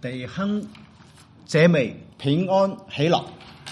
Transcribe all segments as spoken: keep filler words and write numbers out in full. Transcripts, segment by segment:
弟兄姐妹平安喜樂。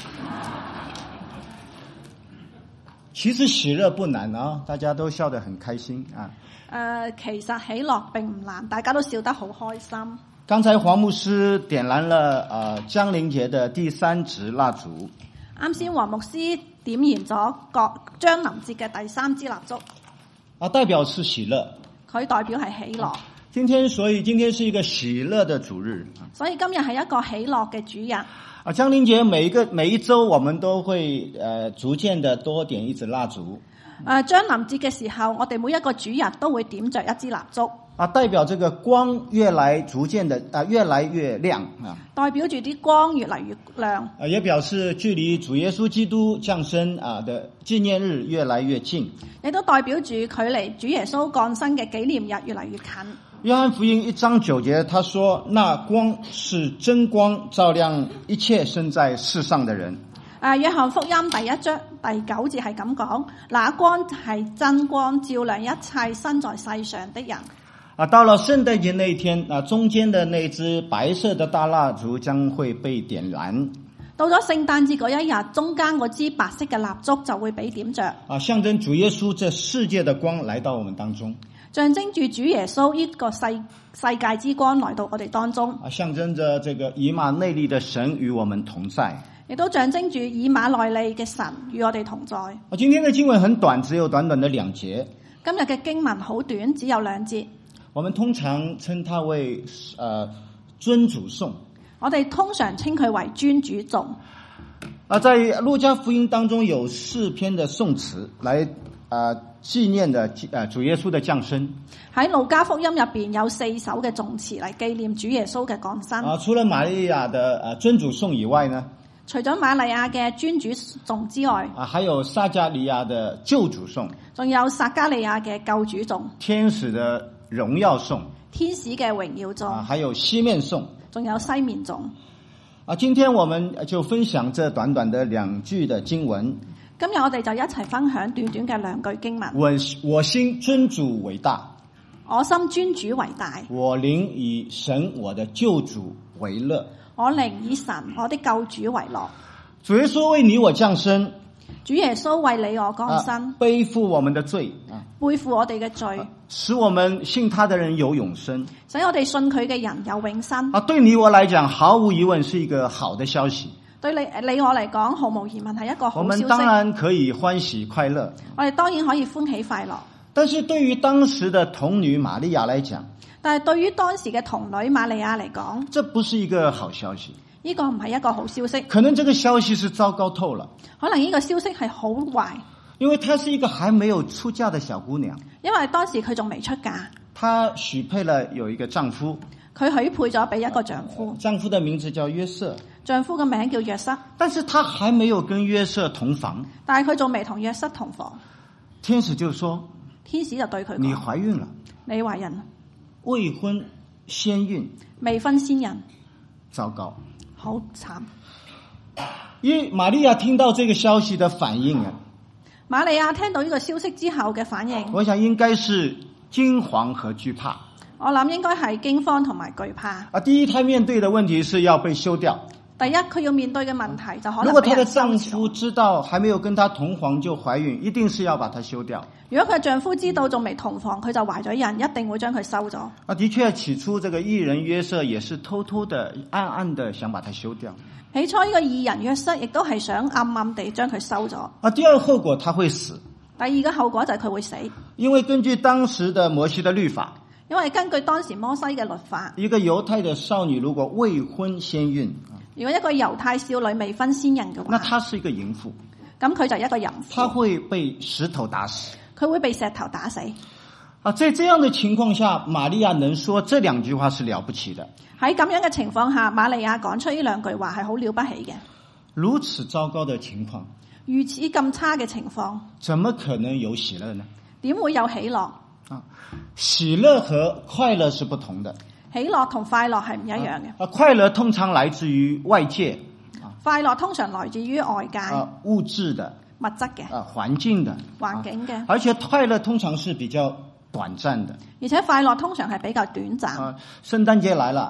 其實喜樂不難啊，大家都笑得很開心啊。 誒、呃，其實喜樂並唔難，大家都笑得好開心。 剛才黃牧師點燃了呃降臨節的第三支蠟燭。 啱先黃牧師點燃咗各將臨節嘅第三支蠟燭， 啊，代表是喜樂， 佢代表係喜樂。 今天所以今天是一個喜樂的主日， 所以今日係一個喜樂嘅主日。 啊，降臨節每一個每一周我們都會呃逐漸的多點一支蠟燭。 誒、呃，將臨節嘅時候，我哋每一個主日都會點着一支蠟燭。 啊，代表這個光越來逐漸的啊越來越亮啊， 代表住啲光越嚟越亮。 啊，也表示距離主耶穌基督降生啊的紀念日越來越近。 亦都代表住距離主耶穌降生嘅紀念日越嚟越近。 約翰福音一章九節，他說：那光是真光，照亮一切生在世上的人。 啊，約翰福音第一章第九節係咁講，那光係真光，照亮一切生在世上的人。 啊，到了聖誕節那一天，啊，中間的那支白色的大蠟燭將會被點燃。 到咗聖誕節嗰一日，中間嗰支白色嘅蠟燭就會被點着。 啊，象徵主耶穌這世界的光來到我們當中。 象徵住主耶穌呢個世世界之光來到我哋當中。 啊，象徵着這個以馬內利的神與我們同在。 亦都象徵住以馬內利嘅神與我哋同在。 啊，今天的經文很短，只有短短的兩節。 今日嘅經文好短，只有兩節。 我們通常稱它為呃尊主頌。 我哋通常稱佢為尊主頌。 啊，在路加福音當中有四篇的頌詞來啊、呃、紀念的呃主耶穌的降生。 喺路加福音入邊有四首嘅頌詞嚟紀念主耶穌嘅降生。 啊，除了瑪利亞的呃尊主頌以外呢？ 除咗瑪利亞嘅尊主頌之外， 啊，還有撒加利亞的救主頌， 仲有撒加利亞嘅救主頌， 天使的榮耀頌， 天使嘅榮耀頌， 啊，還有西面頌， 仲有西面頌。 啊，今天我們就分享這短短的兩句的經文。 今日我哋就一齊分享短短嘅兩句經文。 我我心尊主偉大， 我心尊主為大， 我靈以神我的救主為樂。 我靈以神我的救主為樂。 主耶穌為你我降生， 主耶穌為你我降生， 啊，背負我們的罪，啊， 背負我哋嘅罪， 啊，使我們信他的人有永生， 使我哋信佢嘅人有永生。 啊，對你我來講，毫無疑問是一個好的消息。 對你你我嚟講，毫無疑問係一個好消息。 我們當然可以歡喜快樂， 我哋當然可以歡喜快樂。 但是對於當時的童女瑪利亞來講， 但係對於當時嘅童女瑪利亞嚟講， 這不是一個好消息。 呢個唔係一個好消息， 可能這個消息是糟糕透了。 可能呢個消息係好壞， 因為她是一個還沒有出嫁的小姑娘。 因為當時佢仲未出嫁， 她許配了有一個丈夫， 佢許配咗俾一個丈夫， 丈夫的名字叫約瑟， 丈夫嘅名叫約瑟， 但是她還沒有跟約瑟同房， 但係佢仲未同約瑟同房。 天使就說： 天使就對佢講： 你懷孕了， 你懷孕， 未婚先孕， 未婚先孕， 糟糕， 好慘。 因為瑪利亞聽到這個消息的反應啊， 瑪利亞聽到呢個消息之後嘅反應， 我想應該是驚惶和懼怕。 我諗應該係驚慌同埋懼怕。 啊，第一，她面對的問題是要被休掉。 第一，佢要面對嘅問題就可能如果她的俾人收丈掉。 夫知道還沒有跟她同房就懷孕，一定是要把她休掉。 如果佢丈夫知道仲未同房，佢就懷咗孕，一定會將佢收咗。 啊，的確，起初這個義人約瑟也是偷偷的、暗暗的想把它休掉。 起初呢個義人約瑟亦都係想暗暗地將佢收咗。 啊，第二後果他會死。 第二個後果就係佢會死， 因為根據當時的摩西的律法， 因為根據當時摩西嘅律法， 一個猶太的少女如果未婚先孕， 如果一個猶太少女未婚先孕嘅話， 那她是一個淫婦， 咁佢就係一個淫婦， 她會被石頭打死。 佢會被石頭打死。 啊，在這樣的情況下，瑪利亞能說這兩句話是了不起的。 喺咁樣嘅情況下，瑪利亞講出呢兩句話係好了不起嘅。 如此糟糕的情況， 如此咁差嘅情況， 怎麼可能有喜樂呢？ 點會有喜樂？ 啊，喜樂和快樂是不同的。 喜樂同快樂係唔一樣嘅。 啊，快樂通常來自於外界， 快樂通常來自於外界， 啊，物質的、 物質嘅、 啊，環境的、 環境嘅， 而且快樂通常是比較短暫的。 而且快樂通常係比較短暫。 啊，聖誕節來了，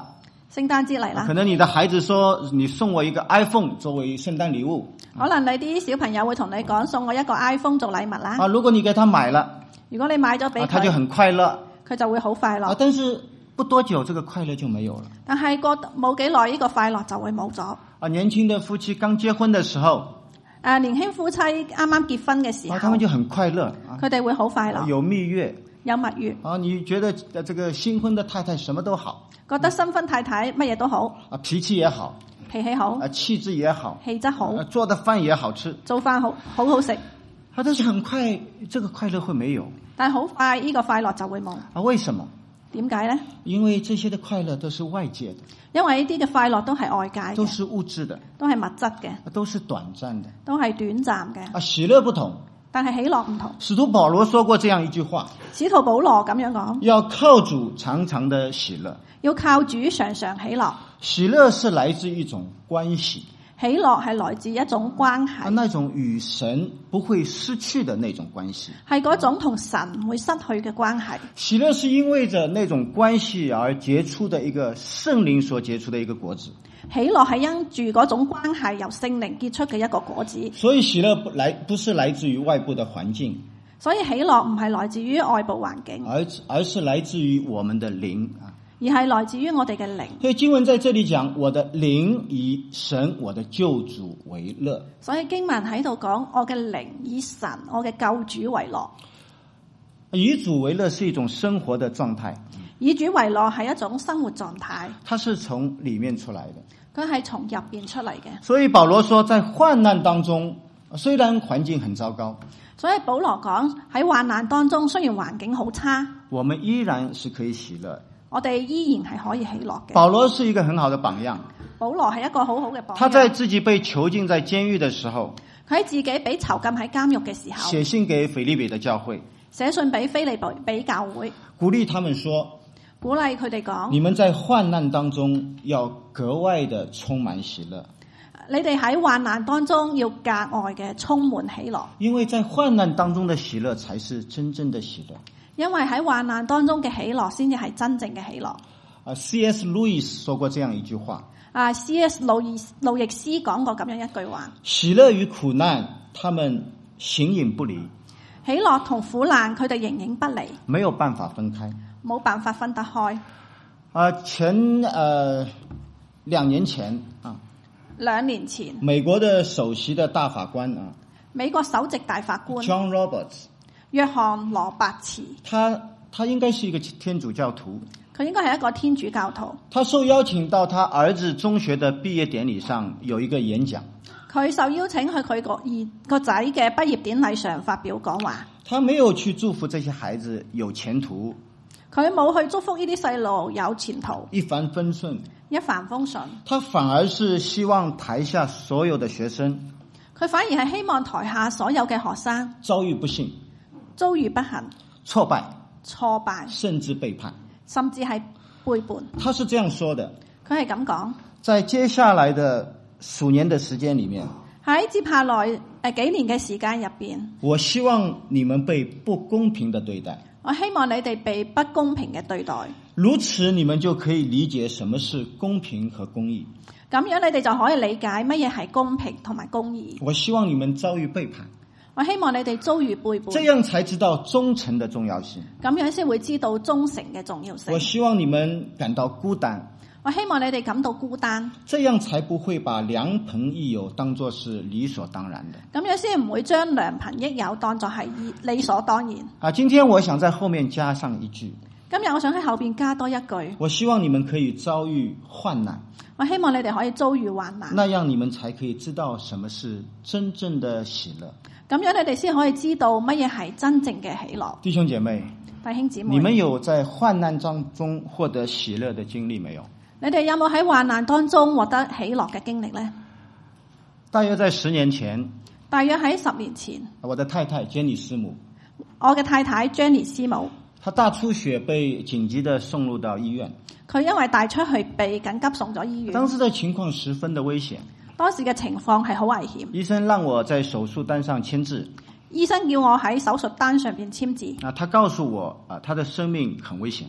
聖誕節嚟啦， 可能你的孩子說你送我一個 iPhone 作為聖誕禮物， 可能你啲小朋友會同你講送我一個 iPhone 做禮物啦。 啊，如果你給他買了， 如果你買咗俾啊，他就佢， 很快樂， 佢就會好快樂啊，。但是不多久這個快樂就沒有了。 但係過冇幾耐，呢個快樂就會冇咗。 啊，年輕的夫妻剛結婚的時候， 誒，年輕夫妻啱啱結婚嘅時啊， 候， 他們就很快樂，啊， 佢哋會好快樂， 有蜜月， 有蜜月， 啊，你覺得呃這個新婚的太太什麼都好， 覺得新婚太太乜嘢都好， 啊，脾氣也好， 脾氣好， 啊，氣質也好， 氣質好， 啊，做的飯也好吃， 做飯好好好食。 啊，但是很快這個快樂會沒有， 但係好快呢個快樂就會冇。 啊，為什麼？ 點解呢？ 因為這些的快樂都是外界的， 因為呢啲嘅快樂都係外界嘅， 都是物質的， 都係物質嘅， 都是短暫的。 都係短暫嘅。 啊，喜樂不同。 但係喜樂唔同。 使徒保羅說過這樣一句話： 使徒保羅咁樣講， 要靠主常常的喜樂。 要靠主常常喜樂。 喜樂是來自一種關係， 喜樂係來自一種關啊， 係， 那種與神不會失去的那種關係。 係嗰種同神唔會失去嘅關係。 喜樂是因為着那種關係而結出的一個聖靈所結出的一個果子。 喜樂係因住嗰種關係由聖靈結出嘅一個果子。 所以喜樂不來不是來自於外部的環境， 所以喜樂唔係來自於外部環境， 而而是來自於我們的靈啊。 而係來自於我哋嘅靈。 所以經文在這裡講，我的靈以神我的救主為樂。 所以經文喺度講，我嘅靈以神我嘅救主為樂。 以主為樂是一種生活的狀態， 以主為樂係一種生活狀態， 它是從裡面出來的。 佢係從入邊出嚟嘅。 所以保羅說，在患難當中，雖然環境很糟糕， 所以保羅講喺患難當中，雖然環境好差， 我們依然是可以喜樂。 我哋依然係可以喜樂嘅。 保羅是一個很好的榜樣， 保羅係一個好好嘅榜樣。 他在自己被囚禁在監獄的時候， 佢喺自己俾囚禁喺監獄嘅時候， 寫信給腓立比的教會， 寫信俾腓利比教會， 鼓勵他們說， 鼓勵佢哋講： 你們在患難當中要格外的充滿喜樂。 你哋喺患難當中要格外嘅充滿喜樂， 因為在患難當中的喜樂才是真正的喜樂。 因為喺患難當中嘅喜樂先至係真正嘅喜樂。 啊 ，C S 路易斯說過這樣一句話： 啊 ，C S 路易路易斯講過咁樣一句話： 喜樂與苦難，他們形影不離， 喜樂同苦難佢哋形影不離， 沒有辦法分開。 冇辦法分得開。 啊，前呃兩年前啊， 兩年前， 美國的首席的大法官啊美國首席大法官 ，John Roberts， 約翰羅伯茨， 他他應該是一個天主教徒， 佢應該係一個天主教徒。 他受邀請到他兒子中學的畢業典禮上有一個演講。 佢受邀請去佢個兒個仔嘅畢業典禮上發表講話。 他沒有去祝福這些孩子有前途， 佢冇去祝福呢啲細路有前途， 一帆風順， 一帆風順。 他反而是希望台下所有的學生， 佢反而係希望台下所有嘅學生遭遇不幸、 遭遇不幸、 挫敗、 挫敗， 甚至背叛。 甚至係背叛。 他是這樣說的： 佢係咁講。 在接下來的數年的時間裡面， 喺接下來誒幾年嘅時間入邊， 我希望你們被不公平的對待。 我希望你哋被不公平嘅對待， 如此你們就可以理解什麼是公平和公義。 咁樣你哋就可以理解乜嘢係公平同埋公義。 我希望你們遭遇背叛， 我希望你哋遭遇背叛， 這樣才知道忠誠的重要性。 咁樣先會知道忠誠嘅重要性。 我希望你們感到孤單， 我希望你哋感到孤單， 這樣才不會把良朋益友當作是理所當然的。 咁樣先唔會將良朋益友當作係理所當然。 啊，今天我想在後面加上一句， 今日我想喺後邊加多一句， 我希望你們可以遭遇患難， 我希望你哋可以遭遇患難， 那樣你們才可以知道什麼是真正的喜樂。 咁樣你哋先可以知道乜嘢係真正嘅喜樂。 弟兄姐妹， 弟兄姊妹， 你們有在患難當中獲得喜樂的經歷沒有？ 你哋有冇喺患難當中獲得喜樂嘅經歷呢？ 大約在十年前， 大約喺十年前， 我的太太 Jenny 師母， 我嘅太太 Jenny 師母， 她大出血被緊急的送入到醫院， 佢因為大出血被緊急送咗醫院。 當時的情況十分的危險， 當時嘅情況係好危險。 醫生讓我在手術單上簽字， 醫生叫我喺手術單上邊簽字。 啊，他告訴我啊，他的生命很危險。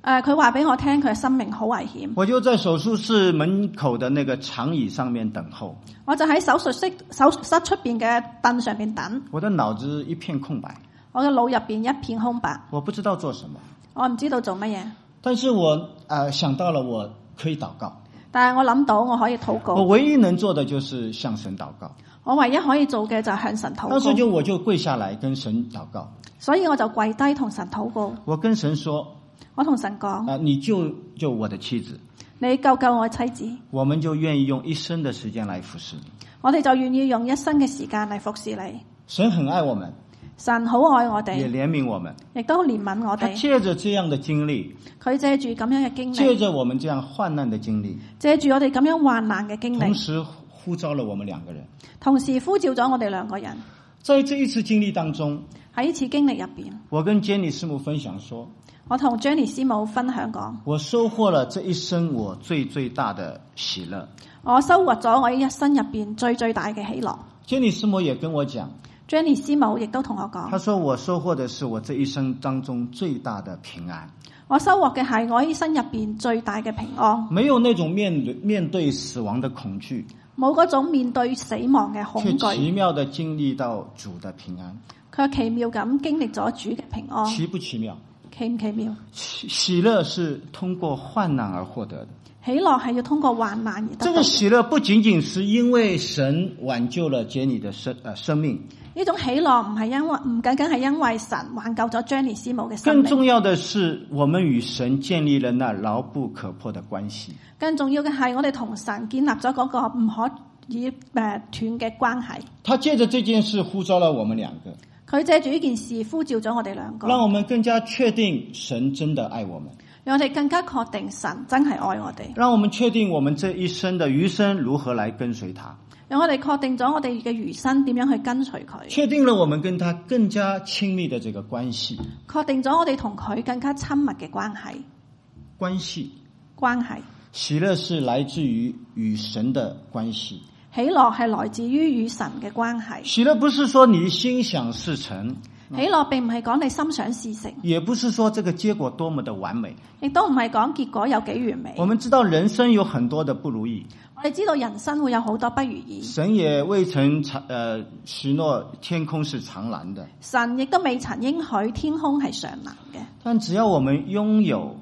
誒，佢話俾我聽，佢嘅生命好危險。 我就在手術室門口的那個長椅上面等候。 我就喺手術室手術室出邊嘅凳上邊等。 我的腦子一片空白， 我嘅腦入邊一片空白， 我不知道做什麼， 我唔知道做乜嘢。 但是我呃想到了我可以禱告。 但係我諗到我可以禱告。 我唯一能做的就是向神禱告。 我唯一可以做嘅就係向神禱告。 當時就我就跪下來跟神禱告。 所以我就跪低同神禱告。 我跟神說， 我同神講， 啊、呃，你救救我的妻子， 你救救我妻子， 我們就願意用一生的時間來服侍你。 我哋就願意用一生嘅時間嚟服侍你。 神很愛我們， 神好愛我哋， 也憐憫我們， 亦都憐憫我哋。 他借着這樣的經歷， 佢借住咁樣嘅經歷， 借着我們這樣患難的經歷， 借住我哋咁樣患難嘅經歷， 同時呼召了我們兩個人， 同時呼召咗我哋兩個人。 在這一次經歷當中， 喺呢次經歷入邊， 我跟 Jenny 師母分享說， 我同 Jenny 師母分享講， 我收穫了這一生我最最大的喜樂。 我收穫咗我一生入邊最最大嘅喜樂。 Jenny 師母也跟我講， Jenny 師母亦都同我講， 她說我收穫的是我這一生當中最大的平安。 我收穫嘅係我一生入邊最大嘅平安， 沒有那種面對面對死亡的恐懼， 冇嗰種面對死亡嘅恐懼， 卻奇妙地經歷到主的平安。 佢奇妙咁經歷咗主嘅平安， 奇不奇妙？ 奇唔奇妙？ 喜喜樂是通過患難而獲得的。 喜樂係要通過患難而得到。 這個喜樂不僅僅是因為神挽救了傑尼的生呃生命， 呢種喜樂唔係因為唔僅僅係因為神挽救咗 Jenny 師母嘅生更命， 重要的是我們與神建立了那牢不可破的關係。 更重要嘅係我哋同神建立咗嗰個唔可以誒斷嘅關係。 他借着這件事呼召了我們兩個。 佢借住呢件事呼召咗我哋兩個， 讓我們更加確定神真的愛我們， 讓我哋更加確定神真係愛我哋， 讓我們確定我們這一生的餘生如何來跟隨他， 讓我哋確定咗我哋嘅餘生點樣去跟隨佢， 確定了我們跟他更加親密的這個關係， 確定咗我哋同佢更加親密嘅關係。 關係， 關係， 喜樂是來自於與神的關係。 喜樂係來自於與神嘅關係。 喜樂不是說你心想事成， 喜樂並唔係講你心想事成， 也不是說這個結果多麼的完美， 亦都唔係講結果有幾完美。 我們知道人生有很多的不如意， 我哋知道人生會有好多不如意， 神也未曾呃許諾天空是長藍的， 神亦都未曾應許天空係常藍嘅。 但只要我們擁有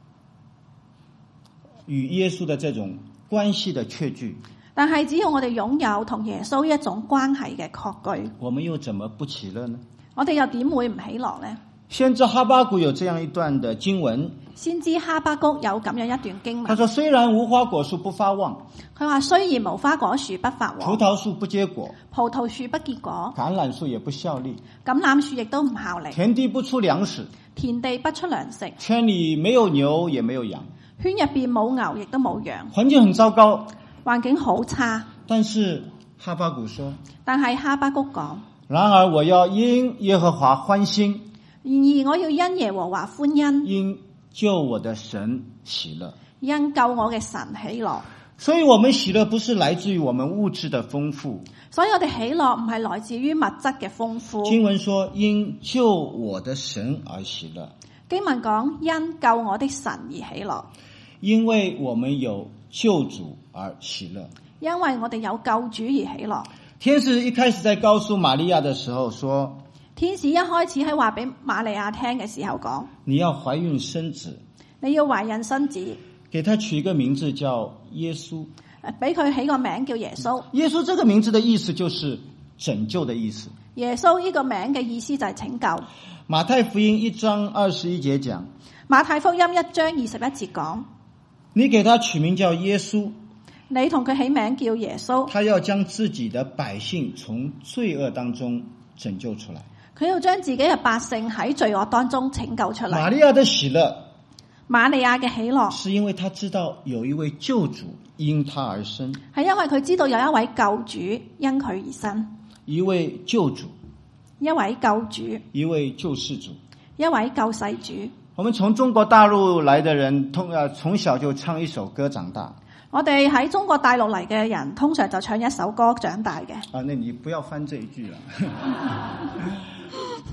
與耶穌的這種關係的確據， 但係只要我哋擁有同耶穌一種關係嘅確據， 我們又怎麼不喜樂呢？ 我哋又點會唔喜樂呢？ 先知哈巴谷有這樣一段的經文， 先知哈巴谷有咁樣一段經文， 他說：雖然無花果樹不發旺， 佢話雖然無花果樹不發葡旺， 萄樹不結果， 葡萄樹不結果， 橄欖樹也不效力， 橄欖樹亦都唔效力， 田地不出糧食， 田地不出糧食， 圈裏沒有牛也沒有羊， 圈入邊冇牛亦都冇羊， 環境很糟糕。 環境好差。 但是哈巴谷說， 但係哈巴谷講， 然而我要因耶和華歡心， 然而我要因耶和華歡欣， 因救我的神喜樂。 因救我嘅神喜樂。 所以我們喜樂不是來自於我們物質的豐富， 所以我哋喜樂唔係來自於物質嘅豐富。 經文說因救我的神而喜樂， 經文講因救我的神而喜樂， 因為我們有救主而喜樂。 因為我哋有救主而喜樂。 天使一開始在告訴瑪利亞的時候說， 天使一開始喺話俾瑪利亞聽嘅時候講， 你要懷孕生子， 你要懷孕生子， 給他取一個名字叫耶穌， 俾佢起個名叫耶穌。 耶穌這個名字的意思就是拯救的意思。 耶穌呢個名嘅意思就係拯救。 馬太福音一章二十一節講， 馬太福音一章二十一節講， 你給他取名叫耶穌， 你同佢起名叫耶穌， 他要將自己的百姓從罪惡當中拯救出來。 佢要將自己嘅百姓喺罪惡當中拯救出嚟。 瑪利亞的喜樂， 瑪利亞嘅喜樂是因為他知道有一位救主因他而生， 係因為佢知道有一位救主因佢而生， 一位救主， 一位救主， 一位救世主， 一位救世主。 我們從中國大陸來的人，通呃從小就唱一首歌長大。 我哋喺中國大陸嚟嘅人，通常就唱一首歌長大嘅。 啊，那你不要翻這一句了。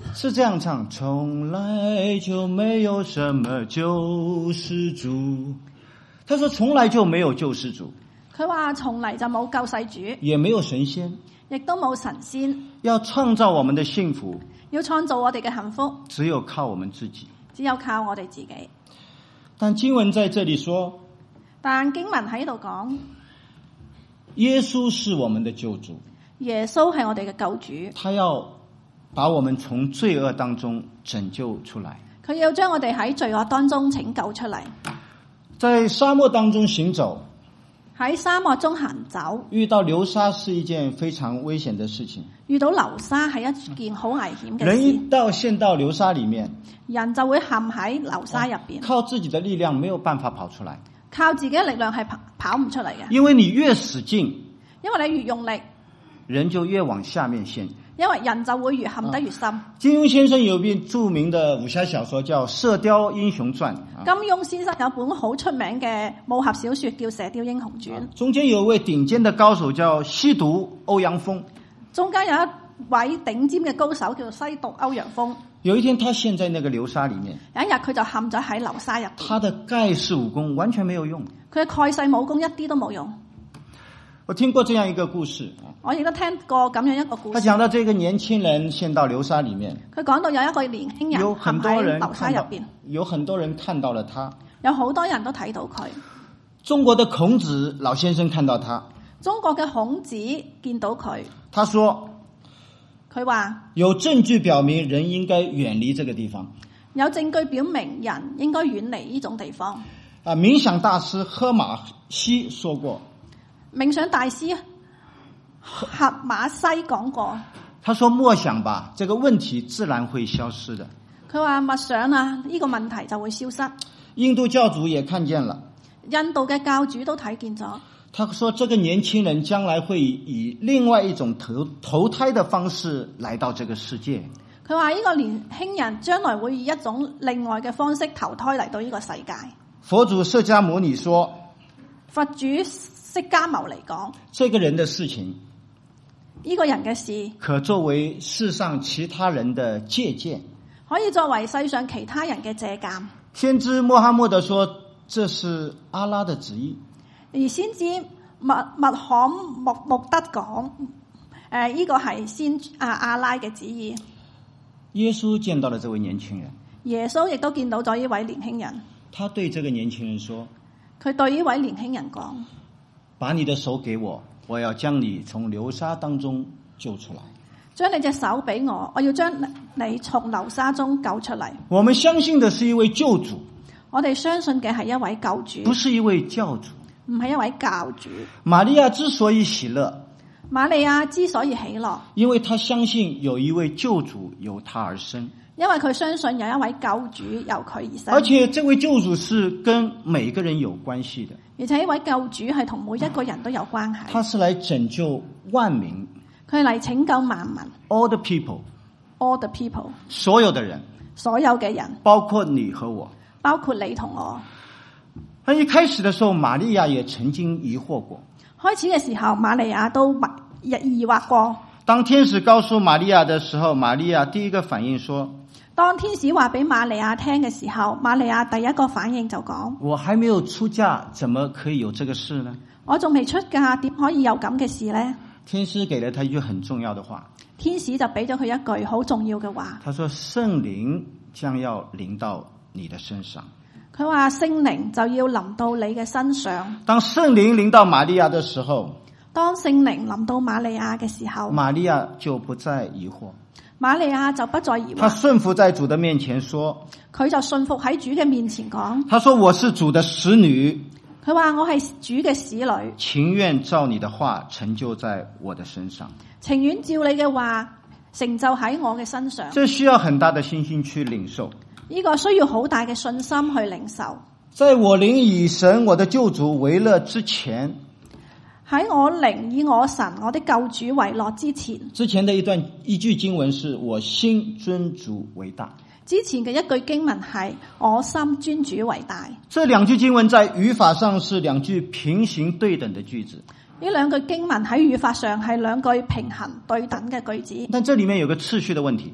是这样唱：从来就没有什么救世主。他說從來就沒有救世主， 佢話從嚟就冇救世主， 也沒有神仙， 亦都冇神仙。 要創造我們的幸福， 要創造我哋嘅幸福， 只有靠我們自己。 只有靠我哋自己。 但經文在這裡說， 但經文喺度講， 耶穌是我們的救主， 耶穌係我哋嘅救主， 他要把我們從罪惡當中拯救出來， 佢要將我哋喺罪惡當中拯救出嚟。 在沙漠當中行走， 喺沙漠中行走， 遇到流沙是一件非常危險的事情。 遇到流沙係一件好危險嘅人一事， 到陷到流沙裡面， 人就會陷喺流沙入邊， 靠自己的力量沒有辦法跑出來， 靠自己嘅力量係跑跑唔出嚟嘅。 因為你越使勁， 因為你越用力， 人就越往下面陷。 因為人就會越陷得越深。 金庸先生有一部著名的武俠小說叫《射雕英雄傳》， 金庸先生有本好出名嘅武俠小說叫《射雕英雄傳》， 中間有一位頂尖的高手叫西毒歐陽鋒， 中間有一位頂尖嘅高手叫西毒歐陽鋒。 有一天他陷在那個流沙裡面， 有一日佢就陷咗喺流沙入邊， 他的蓋世武功完全沒有用。 佢嘅蓋世武功一啲都冇用。 我聽過這樣一個故事， 我亦都聽過咁樣一個故事。 他講到這個年輕人陷到流沙裡面， 佢講到有一個年輕人有陷很多人喺流沙看到入邊，， 有很多人看到了他。 有好多人都睇到佢。 中國的孔子老先生看到他， 中國嘅孔子見到佢， 他說佢話有證據表明人應該遠離這個地方。 有證據表明人應該遠離呢種地方。 啊，冥想大師荷馬西說過， 冥想大師荷馬西講過， 他說默想吧，這個問題自然會消失的。 佢話默想啊，呢個問題就會消失。 印度教主也看見了， 印度嘅教主都睇見咗。 他說這個年輕人將來會以另外一種投投胎的方式來到這個世界。 佢話呢個年輕人將來會以一種另外嘅方式投胎嚟到呢個世界。 佛祖釋迦牟尼說， 佛主釋迦牟尼講， 這個人的事情呢個人嘅事可作為世上其他人的借鑒， 可以作為世上其他人嘅借鑒。 先知穆罕默德說這是阿拉的旨意， 而先知穆穆罕默默德講，誒呢個係先啊阿拉嘅旨意。 耶穌見到了這位年輕人， 耶穌亦都見到咗呢位年輕人， 他對這個年輕人說， 佢對呢位年輕人講， 把你的手給我，我要將你從流沙當中救出來。 將你隻手俾我，我要將你從流沙中救出嚟。 我們相信的是一位救主， 我哋相信嘅係一位救主， 不是一位教主。 唔係一位教主。 瑪利亞之所以喜樂， 瑪利亞之所以喜樂， 因為她相信有一位救主由她而生， 因為佢相信有一位救主由佢而生， 而且這位救主是跟每個人有關係的， 而且呢位救主係同每一個人都有關係。 他是來拯救萬民， 佢係嚟拯救萬民 all the people， ，all the people， 所有的人， 所有嘅人， 包括你和我。 包括你同我。 那一開始的時候，瑪利亞也曾經疑惑過。 開始嘅時候，瑪利亞都疑惑過。 當天使告訴瑪利亞的時候，瑪利亞第一個反應說： 當天使話俾瑪利亞聽嘅時候，瑪利亞第一個反應就講： 我還沒有出嫁，怎麼可以有這個事呢？ 我仲未出嫁，點可以有咁嘅事呢？ 天使給了他一句很重要的話， 天使就俾咗佢一句好重要嘅話。 他說：聖靈將要臨到你的身上。 佢話聖靈就要臨到你嘅身上。 當聖靈臨到瑪利亞的時候， 當聖靈臨到瑪利亞嘅時候， 瑪利亞就不再疑惑， 瑪利亞就不再疑惑。 他順服在主的面前說， 佢就順服喺主嘅面前講， 他說：我是主的使女， 佢話我係主嘅使女， 情願照你的話成就在我的身上， 情願照你嘅話成就喺我嘅身上。 這需要很大的信心去領受。 呢個需要好大嘅信心去領受。 在我靈以神我的救主為樂之前， 喺我靈以我神我的救主為樂之前， 之前的一段一句經文是我心尊主為大。 之前嘅一句經文係我心尊主為大。 這兩句經文在語法上是兩句平行對等的句子。 呢兩句經文喺語法上係兩句平衡對等嘅句子。 但這裡面有個次序的問題。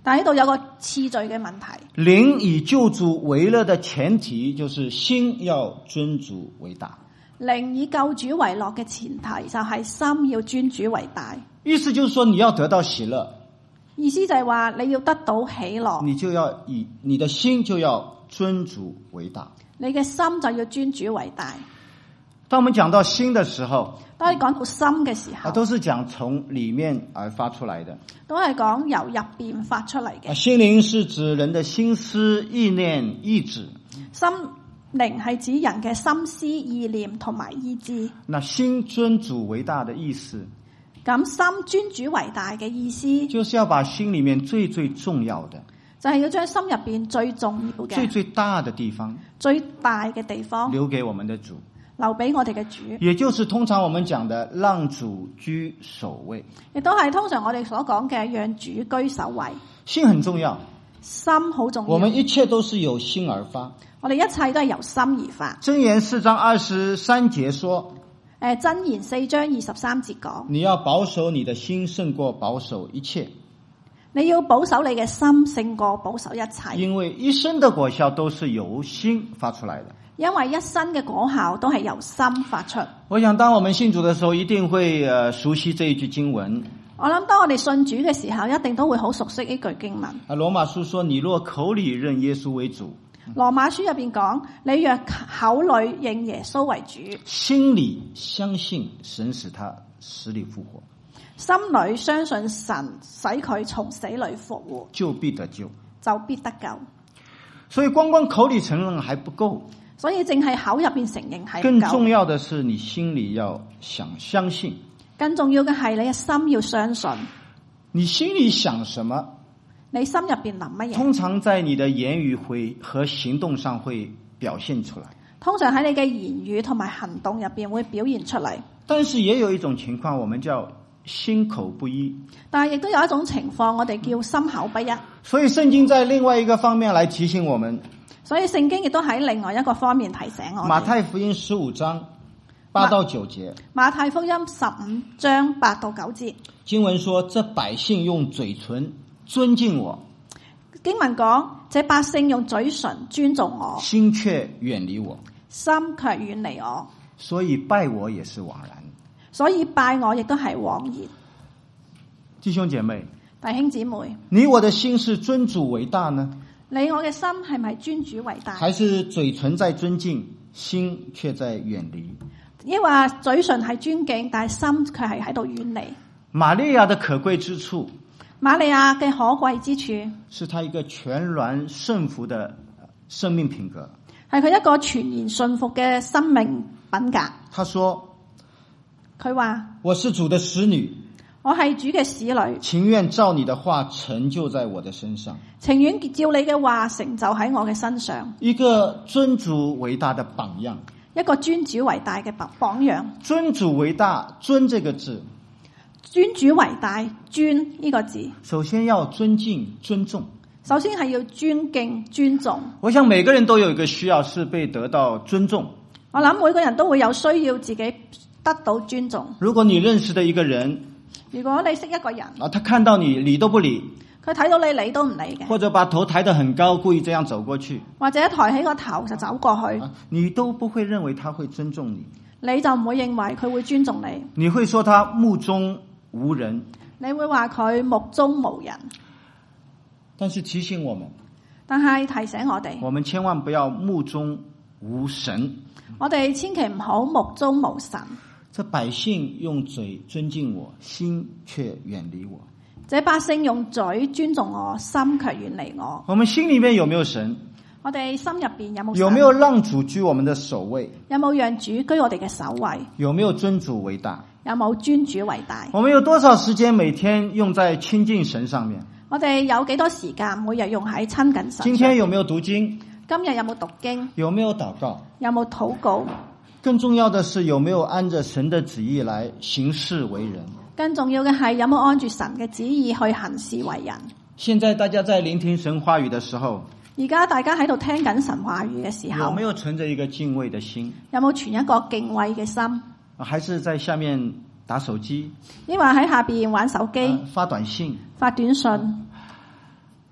但喺度有個次序嘅問題。 靈以救主為樂的前提，就是心要尊主為大。 靈以救主為樂嘅前提就係心要尊主為大。 意思就是說，你要得到喜樂， 意思就係話你要得到喜樂， 你就要以你的心就要尊主為大。 你嘅心就要尊主為大。 當我們講到心的時候， 當你講到心嘅時候， 都是講從裡面而發出來的， 都係講由入邊發出嚟嘅。 心靈是指人的心思、意念、意志。 心靈係指人嘅心思、意念同埋意志。 那心尊主為大的意思， 咁心尊主為大嘅意思， 就是要把心裡面最最重要的， 就係要將心入邊最重要嘅、 最最大的地方、 最大嘅地方留給我們的主， 留俾我哋嘅主， 也就是通常我們講的讓主居首位， 亦都係通常我哋所講嘅讓主居首位。 心很重要， 心好重要。 我們一切都是由心而發， 我哋一切都係由心而發。 箴言四章二十三節說， 誒，箴言四章二十三節講， 你要保守你的心勝過保守一切， 你要保守你嘅心勝過保守一切， 因為一生的果效都是由心發出來的。 因為一生嘅果效都係由心發出。 我想當我們信主的時候，一定會呃熟悉這一句經文。 我諗當我哋信主嘅時候，一定都會好熟悉呢句經文。 啊，羅馬書說：你若口裏認耶穌為主， 羅馬書入邊講，你若口裏認耶穌為主， 心裏相信神使他死裏復活， 心裏相信神使佢從死裏復活， 就必得救， 就必得救。 所以光光口裏承認還不夠， 所以淨係口入邊承認係唔夠。 更重要的是你心裏要想相信。 更重要嘅係你嘅心要相信。 你心裏想什麼， 你心入邊諗乜嘢， 通常在你的言語會和行動上會表現出來。 通常喺你嘅言語同埋行動入邊會表現出嚟。 但是也有一種情況，我們叫心口不一。 但係亦都有一種情況，我哋叫心口不一。 所以聖經在另外一個方面來提醒我們。 所以聖經亦都喺另外一個方面提醒我哋。 馬太福音十五章八到九節， 馬太福音十五章八到九節， 經文說：這百姓用嘴唇尊敬我， 經文講，這百姓用嘴唇尊重我， 心卻遠離我， 心卻遠離我， 所以拜我也是枉然。 所以拜我亦都係枉然。 弟兄姐妹， 弟兄姊妹， 你我的心是尊主為大呢？ 你我嘅心係咪尊主為大？ 還是嘴唇在尊敬，心卻在遠離？ 抑或嘴唇係尊敬，但係心卻係喺度遠離。 瑪利亞的可貴之處， 瑪利亞嘅可貴之處， 是她一個全然順服的生命品格， 係佢一個全然順服嘅生命品格。 她說： 佢話我是主的使女， 我係主嘅使女， 情願照你的話成就在我的身上， 情願照你嘅話成就喺我嘅身上。 一個尊主為大的榜樣， 一個尊主為大嘅榜樣。 尊主為大，尊這個字， 尊主為大，尊呢個字， 首先要尊敬尊重。 首先係要尊敬尊重。 我想每個人都有一個需要，是被得到尊重。 我諗每個人都會有需要自己得到尊重。 如果你認識的一個人， 如果你識一個人啊，他看到你理都不理， 佢睇到你理都唔理嘅， 或者把頭抬得很高，故意這樣走過去， 或者抬起個頭就走過去， 啊，你都不會認為他會尊重你， 你就唔會認為佢會尊重你， 你會說他目中無人， 你會話佢目中無人。 但是提醒我們， 但係提醒我哋， 我們千萬不要目中無神。 我哋千祈唔好目中無神。 這百姓用嘴尊敬我，心卻遠離我。 這百姓用嘴尊重我，心卻遠離我。 我們心裏面有沒有神？ 我哋心入邊有冇神？ 有沒有讓主居我們的首位？ 有冇讓主居我哋嘅首位？ 有沒有尊主為大？ 有冇尊主為大？ 我們有多少時間每天用在親近神上面？ 我哋有幾多時間每日用喺親近神？ 今天有沒有讀經？ 今日有冇讀經？ 有沒有禱告？ 有冇禱告？ 更重要的是有沒有按着神的旨意來行事為人？ 更重要嘅係有冇按住神嘅旨意去行事為人？ 現在大家在聆聽神話語的時候， 而家大家喺度聽緊神話語嘅時候， 有沒有存着一個敬畏的心？ 有冇存一個敬畏嘅心？ 還是在下面打手機？ 抑或喺下邊玩手機、 啊、發短信？ 發短信？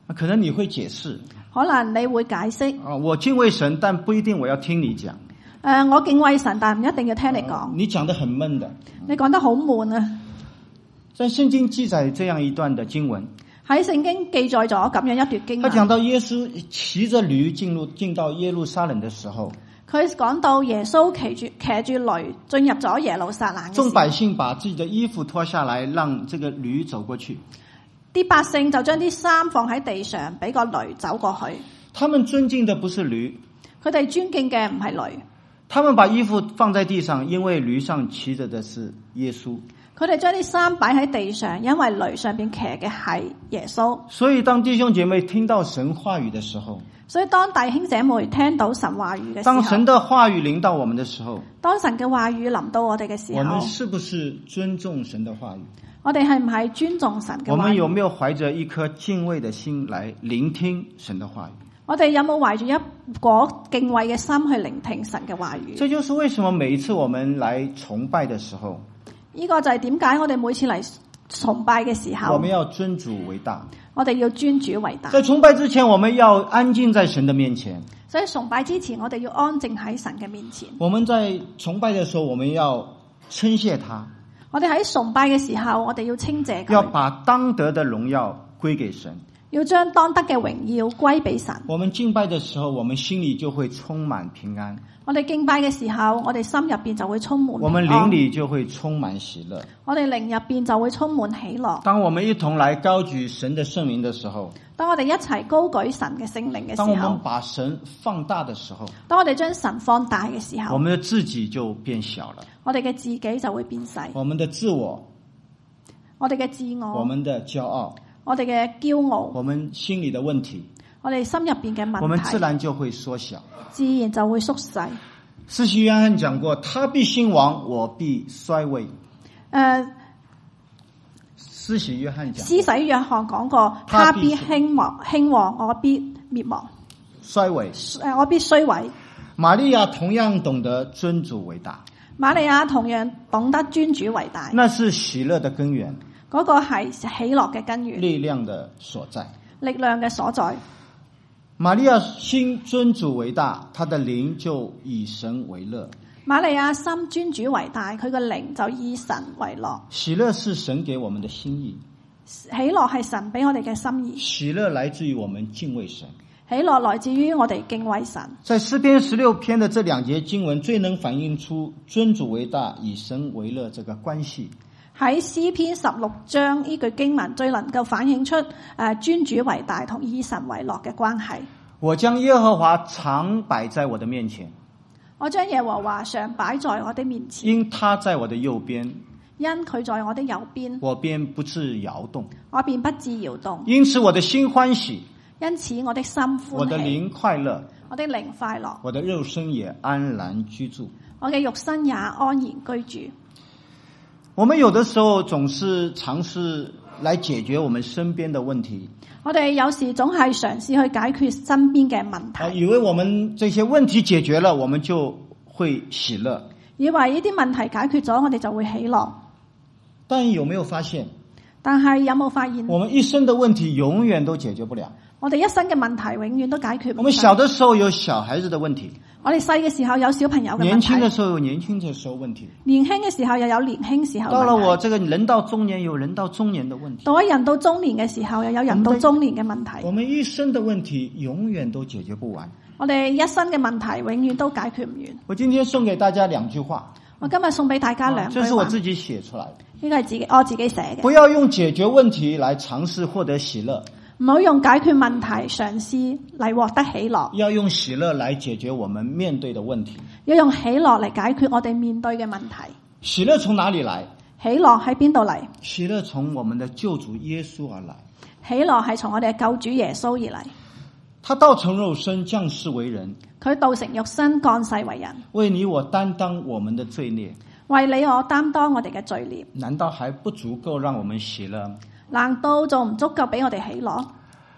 可能你會解釋， 可能你會解釋。 啊，我敬畏神，但不一定我要聽你講。 誒、呃，我敬畏神，但唔一定要聽你講、 啊。你講得很悶的， 你講得好悶啊！ 在聖經記載這樣一段的經文， 喺聖經記載咗咁樣一段經文。 他講到耶穌騎着驢進入進到耶路撒冷的時候， 佢講到耶穌騎住騎住驢進入咗耶路撒冷嘅時候， 眾百姓把自己的衣服脫下來，讓這個驢走過去。 啲百姓就將啲衫放喺地上，俾個驢走過去。 他們尊敬的不是驢， 佢哋尊敬嘅唔係驢。 他們把衣服放在地上，因為驢上騎着的是耶穌。 佢哋將啲衫擺喺地上，因為驢上邊騎嘅係耶穌。 所以當弟兄姐妹聽到神話語的時候， 所以當弟兄姐妹聽到神話語嘅時候， 當神的話語臨到我們的時候， 當神嘅話語臨到我哋嘅時候， 我們是不是尊重神的話語？ 我哋係唔係尊重神嘅話語？ 我們有沒有懷着一顆敬畏的心來聆聽神的話語？ 我哋有冇懷住一顆敬畏嘅心去聆聽神嘅話語？ 這就是為什麼每一次我們來崇拜的時候， 呢個就係點解我哋每次嚟崇拜嘅時候， 我們要尊主為大。 我哋要尊主為大。 在崇拜之前，我們要安靜在神的面前。 所以崇拜之前，我哋要安靜喺神嘅面前。 我們在崇拜的時候，我們要稱謝他。 我哋喺崇拜嘅時候，我哋要稱謝佢， 要把當得的榮耀歸給神。 要將當得嘅榮耀歸俾神。 我們敬拜的時候，我們心裏就會充滿平安。 我哋敬拜嘅時候，我哋心入邊就會充滿平安。 我們靈裏就會充滿喜樂。 我哋靈入邊就會充滿喜樂。 當我們一同來高舉神的聖名的時候， 當我哋一齊高舉神嘅聖靈嘅時候， 當我們把神放大的時候， 當我哋將神放大嘅時候， 我們的自己就變小了。 我哋嘅自己就會變細。 我們的自我， 我哋嘅自我， 我們的驕傲， 我哋嘅驕傲， 我們心裏的問題， 我哋心入邊嘅問題， 我們自然就會縮小， 自然就會縮細。 施洗約翰講過，他必興旺，我必衰微。 誒， 施洗約翰講， 施洗約翰講過，他必興旺，興旺，我必滅亡， 衰微。 誒，我必衰微。 瑪利亞同樣懂得尊主為大， 瑪利亞同樣懂得尊主為大， 那是喜樂的根源， 嗰個係喜樂嘅根源， 力量的所在， 力量嘅所在。 瑪利亞心尊主為大，她的靈就以神為樂。 瑪利亞心尊主為大，佢個靈就以神為樂。 喜樂是神給我們的心意， 喜樂係神俾我哋嘅心意。 喜樂來自於我們敬畏神， 喜樂來自於我哋敬畏神。 在詩篇十六篇的這兩節經文，最能反映出尊主為大、以神為樂這個關係。 喺詩篇十六章呢句經文最能夠反映出誒尊主為大同以神為樂嘅關係。 我將耶和華常擺在我的面前， 我將耶和華常擺在我的面前， 因他在我的右邊， 因佢在我的右邊， 我便不致搖動， 我便不致搖動。 因此我的心歡喜， 因此我的心歡喜， 我的靈快樂， 我的靈快樂， 我的肉身也安然居住， 我嘅肉身也安然居住。 我們有的時候總是嘗試來解決我們身邊的問題， 我哋有時總係嘗試去解決身邊嘅問題， 以為我們這些問題解決了，我們就會喜樂， 以為呢啲問題解決咗，我哋就會喜樂。 但有沒有發現？ 但係有冇發現？ 我們一生的問題永遠都解決不了。 我哋一生嘅問題永遠都解決唔到。 我們小的時候有小孩子的問題， 我哋細嘅時候有小朋友嘅問題， 年輕的時候有年輕的時候問題， 年輕嘅時候又有年輕時候問題。 到了我這個人到中年有人到中年的問題， 到咗人到中年嘅時候又有人到中年嘅問題。 我們一生的問題永遠都解決不完。 我哋一生嘅問題永遠都解決唔完。 我今天送給大家兩句話， 我今日送俾大家兩句話， 這是我自己寫出來的， 呢個係自己我自己寫嘅。 不要用解決問題來嘗試獲得喜樂， 唔好用解決問題嘗試嚟獲得喜樂， 要用喜樂來解決我們面對的問題。 要用喜樂嚟解決我哋面對嘅問題。 喜樂從哪裡來？ 喜樂喺邊度嚟？ 喜樂從我們的救主耶穌而來。 喜樂係從我哋嘅救主耶穌而嚟。 他道成肉身，降世為人。 佢道成肉身，降世為人， 為你我擔當我們的罪孽。 為你我擔當我哋嘅罪孽。 難道還不足夠讓我們喜樂？ 難道仲唔足夠俾我哋喜樂？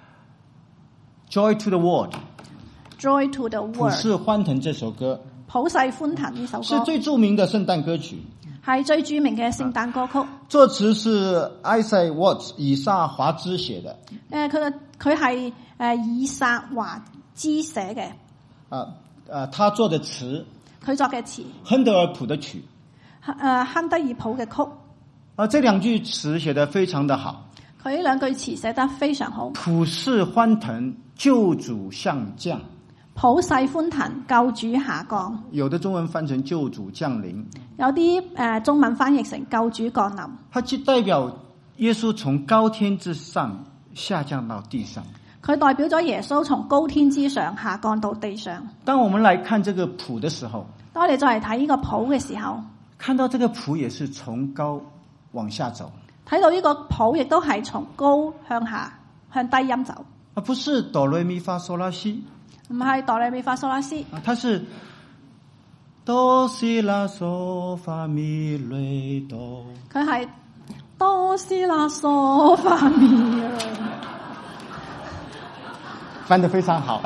Joy to the world， Joy to the world， 普世歡騰這首歌， 普世歡騰呢首歌是最著名的聖誕歌曲， 係最著名嘅聖誕歌曲。 作詞是 Isaac Watts 以撒華茲寫的。 誒，佢嘅佢係誒以撒華之寫嘅， 啊啊，他作的詞， 佢作嘅詞， 亨德爾譜的曲， 誒亨德爾譜嘅曲。 啊，這兩句詞寫得非常的好。 佢呢兩句詞寫得非常好。 普世歡騰，救主相降。 普世歡騰，救主下降。 有的中文翻成救主降臨， 有啲誒、呃、中文翻譯成救主降臨。 它即代表耶穌從高天之上下降到地上。 佢代表咗耶穌從高天之上下降到地上。 當我們來看這個譜的時候， 當我哋再嚟睇呢個譜嘅時候， 看到這個譜也是從高往下走， 睇到呢個譜亦都係從高向下向低音走， 而不是哆來咪發嗦拉西。 唔係哆來咪發嗦拉西， 它是哆西拉嗦發咪瑞哆。 佢係哆西拉嗦發咪瑞。 翻得非常好。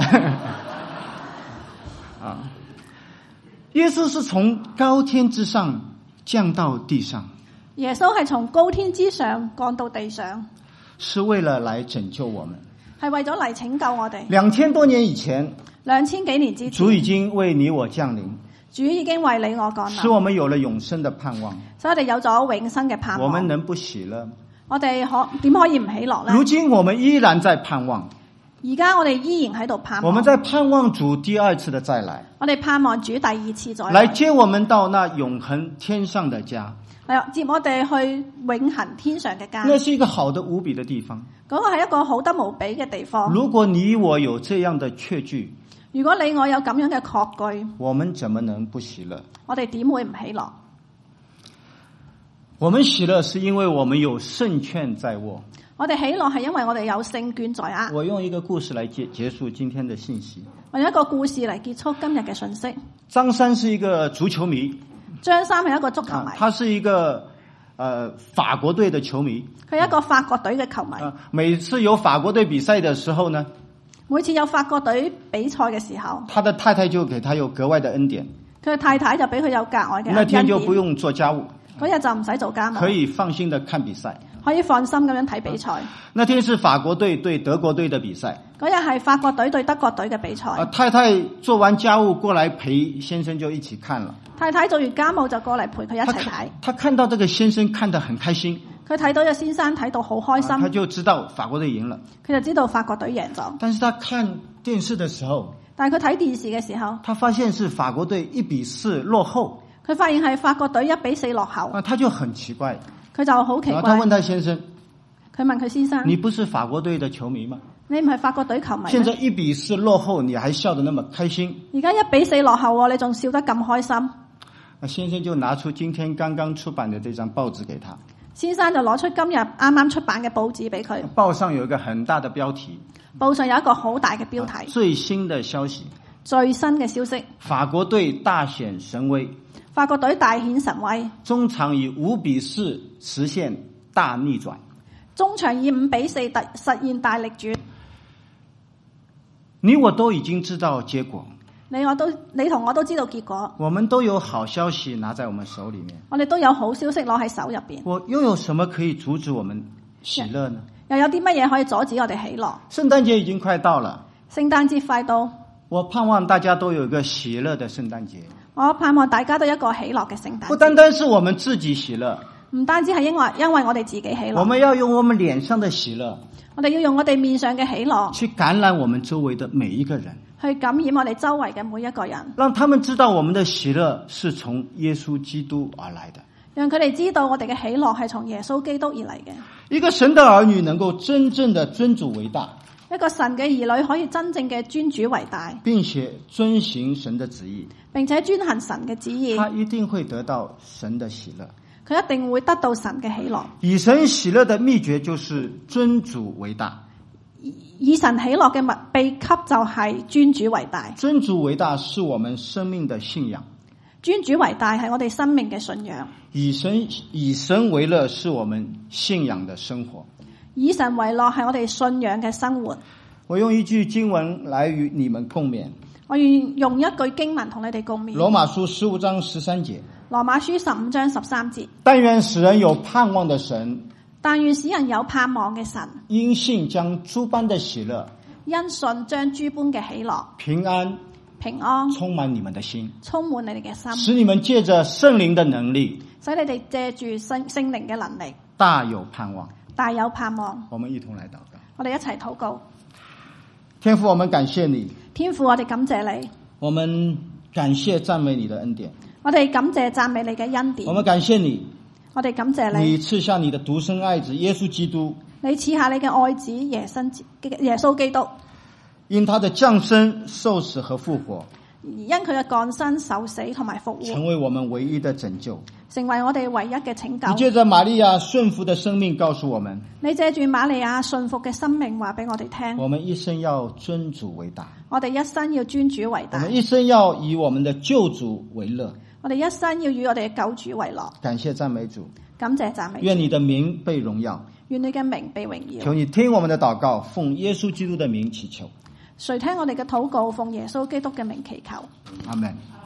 啊，耶穌是從高天之上降到地上。 耶穌係從高天之上降到地上， 是為了來拯救我們。 係為咗嚟拯救我哋。 兩千多年以前， 兩千幾年之前， 主已經為你我降臨， 主已經為你我降臨， 使我們有了永生的盼望。 所以我哋有咗永生嘅盼望。 我們能不喜樂？ 我哋可點可以唔喜樂呢？ 如今我們依然在盼望。 而家我哋依然喺度盼望。 我們在盼望主第二次的再來。 我哋盼望主第二次再來， 來接我們到那永恆天上的家。 係接我哋去永恆天上嘅家。 那是一個好的無比的地方。 嗰個係一個好得無比嘅地方。 如果你我有這樣的確據， 如果你我有咁樣嘅確據， 我們怎麼能不喜樂？ 我哋點會唔喜樂？ 我們喜樂是因為我們有勝券在握。 我哋喜樂係因為我哋有勝券在握。 我用一個故事來結結束今天的信息。 我用一個故事嚟結束今日嘅信息。 張三是一個足球迷。 張三係一個足球迷。 啊、他是一個呃法國隊的球迷。 佢係一個法國隊嘅球迷。 啊、每次有法國隊比賽的時候呢， 每次有法國隊比賽嘅時候， 他的太太就給他有格外的恩典。 佢嘅太太就俾佢有格外嘅恩典。 那天就不用做家務。 嗰日就唔使做家務， 可以放心的看比賽， 可以放心咁樣睇比賽。 那天是法國隊對德國隊的比賽。 嗰日係法國隊對德國隊嘅比賽。 啊，太太做完家務過來陪先生就一起看了。 太太做完家務就過嚟陪佢一齊睇。 他，他看到這個先生看得很開心。 佢睇到個先生睇到好開心， 啊，他就知道法國隊贏了。 佢就知道法國隊贏咗。 但是他看電視的時候， 但係佢睇電視嘅時候， 他發現是法國隊一比四落後。 佢發現係法國隊一比四落後。 啊，他就很奇怪。 佢就好奇怪。 他問他先生， 佢問佢先生： 你不是法國隊的球迷嗎？ 你唔係法國隊球迷？ 現在一比四落後，你還笑得那麼開心？ 而家一比四落後，你仲笑得咁開心？ 那先生就拿出今天剛剛出版的這張報紙給他。 先生就攞出今日啱啱出版嘅報紙俾佢。 報上有一個很大的標題。 報上有一個好大嘅標題。 最新的消息。 最新嘅消息。法國隊大顯神威。 法國隊大顯神威。 中場以五比四實現大逆轉。 中場以五比四特實現大逆轉。 你我都已經知道結果。 你我都你同我都知道結果。 我們都有好消息拿在我們手裏面。 我哋都有好消息攞喺手入邊。 我又有什麼可以阻止我們喜樂呢？ 又有啲乜嘢可以阻止我哋喜樂？ 聖誕節已經快到了。 聖誕節快到。 我盼望大家都有一個喜樂的聖誕節。 我盼望大家都有一個喜樂嘅聖誕節。 不單單是我們自己喜樂。 唔單止係因為因為我哋自己喜樂。 我們要用我們臉上的喜樂。 我哋要用我哋面上嘅喜樂。 去感染我們周圍的每一個人。 去感染我哋周圍嘅每一個人。 讓他們知道我們的喜樂是從耶穌基督而來的。 讓佢哋知道我哋嘅喜樂係從耶穌基督而嚟嘅。 一個神的兒女能夠真正的尊主為大。 一個神嘅兒女可以真正嘅尊主為大， 並且遵行神的旨意， 並且遵行神嘅旨意， 他一定會得到神的喜樂。 佢一定會得到神嘅喜樂。 以神喜樂的秘訣就是尊主為大。 以神喜樂嘅秘笈就係尊主為大。 尊主為大是我們生命的信仰。 尊主為大係我哋生命嘅信仰。 以神以神為樂是我們信仰的生活。 以神為樂係我哋信仰嘅生活。 我用一句經文來與你們共勉。 我願用一句經文同你哋共勉。 羅馬書十五章十三節。 羅馬書十五章十三節。 但願使人有盼望的神， 但願使人有盼望嘅神， 因信將諸般的喜樂、 因信將諸般嘅喜樂、 平安、 平安充滿你們的心， 充滿你哋嘅心， 使你們借着聖靈的能力， 使你哋借住聖聖靈嘅能力， 大有盼望。 大有盼望。 我們一同來禱告。 我哋一齊禱告。 天父，我們感謝你， 天父，我哋感謝你， 我們感謝讚美你的恩典， 我哋感謝讚美你嘅恩典， 我們感謝你， 我哋感謝你， 你賜下你的獨生愛子耶穌基督， 你賜下你嘅愛子耶穌耶穌基督， 因他的降生、受死和復活， 而因佢嘅降生、受死同埋復活， 成為我們唯一的拯救。 成為我哋唯一嘅拯救。 你借着瑪利亞順服的生命告訴我們， 你借住瑪利亞順服嘅生命話俾我哋聽， 我們一生要尊主為大， 我哋一生要尊主為大， 我們一生要以我們的救主為樂， 我哋一生要與我哋嘅救主為樂。 感謝讚美主， 感謝讚美主， 願你的名被榮耀， 願你嘅名被榮耀。 求你聽我們的禱告，奉耶穌基督的名祈求， 垂聽我哋嘅禱告，奉耶穌基督嘅名祈求。 阿們。